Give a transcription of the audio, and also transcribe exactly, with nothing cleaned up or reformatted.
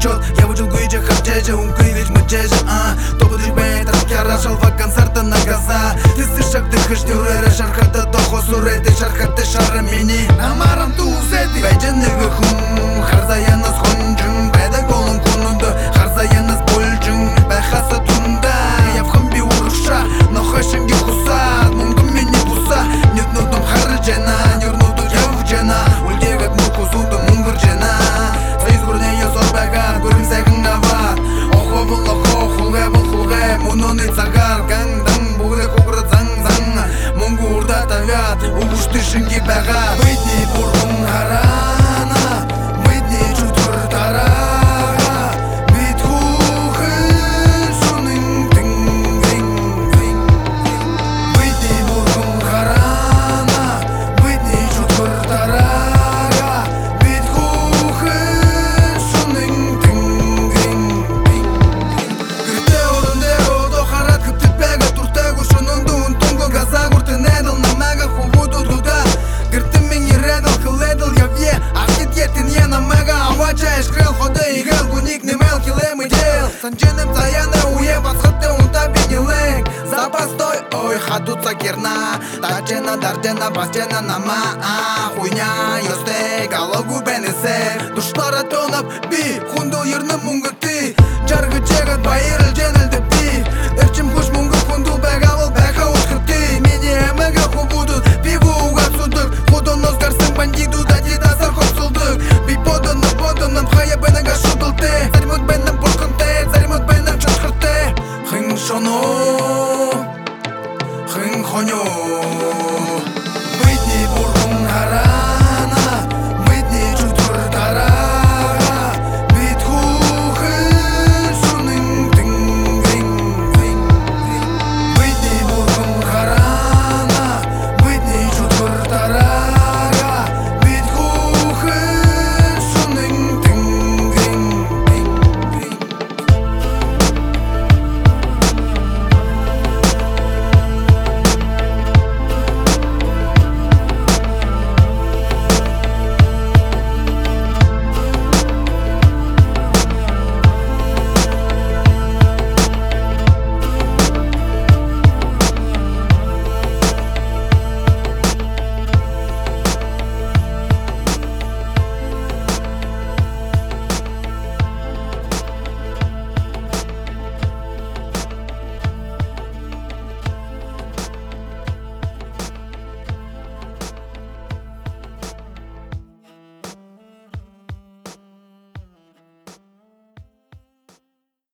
чет. Я выжил гуича харчежа, ум кривич мычежа. Тобу дрибей, транкера шалва концерта на газа. Ты слышак, ты хыш нюрера, шархата дохо суреты, шархаты шара мини. Намарам тузети, бэджэнэ гыхун, харзаяна схонджун, бэда голым кунунду, харзаяна сбольджун, бэхаса тунда. Я в хамби урша, но хэшэнги хусат, мунгум мини буса. Нет нудум харджена, нюрнуду явджена, ульдегат мукузуду мунгурджена. Союз гурнея сорбагат, гурим сайгын нават. Охо бұл охо, хулгэ бұл хулгэ, муноны цагар, гангдан, бугрэ кугрэ зан зан. Мунгу урда тавят, угуш тышынги бага. Бытни бургун харана, бытни чутур тарага. Бит хухын шунын тың грин грин. Бытни бургун харана, бытни чутур тарага. Бит хухын шунын тың грин грин. Грите орындеро дохарат кыптыпега туртегу шунун дуун тунгу газа гуртын эдл намега хубуду дуда. Гыртын мен ередл кыледл яве, ахит етин е намега авача эшкрел ходы игел гуник не мелкий лемы дел. Санченем цаяны уе басхыты унта бенилек. Запастой ой хадуца керна, тачена дардена басчена нама. Хуйня ёсте галогу бенесе, душлара тонап би